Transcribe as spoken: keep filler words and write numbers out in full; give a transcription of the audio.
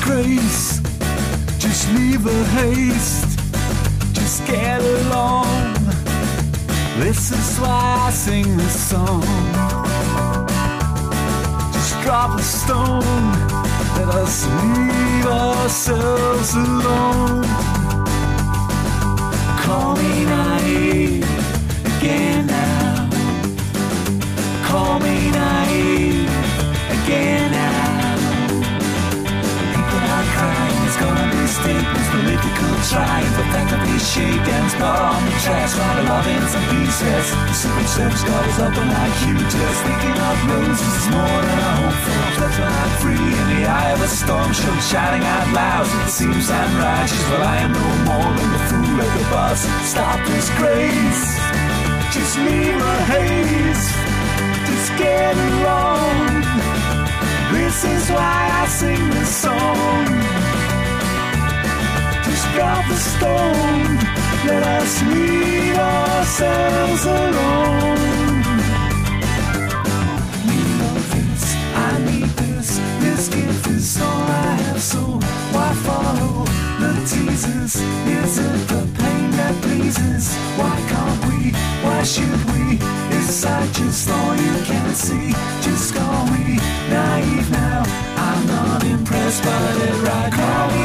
disgrace. Just leave the haste, just get along. This is why I sing this song. Just drop a stone, let us leave ourselves alone. Call me naive again now. Call me naive again now. People are crying, it's gonna be statements, political triumph, effectively shakedowns, bomb the trash, while the loving some pieces. The secret service goes up and like you just thinking of roses is more than a hope for a pleasure. I'm free in the eye of a storm, show shouting out loud. It seems I'm righteous, but I am no more than the fool at the bus. Stop this grace, just leave a haze, just get along. This is why I sing this song. Just drop the stone, let us leave ourselves alone. You know this, I need this, this gift is all I have, so why follow the teasers? Is it the pain that pleases? Why can't we, why should we? Is I just all you can see? Just call me naive now, I'm not impressed by it right. Call me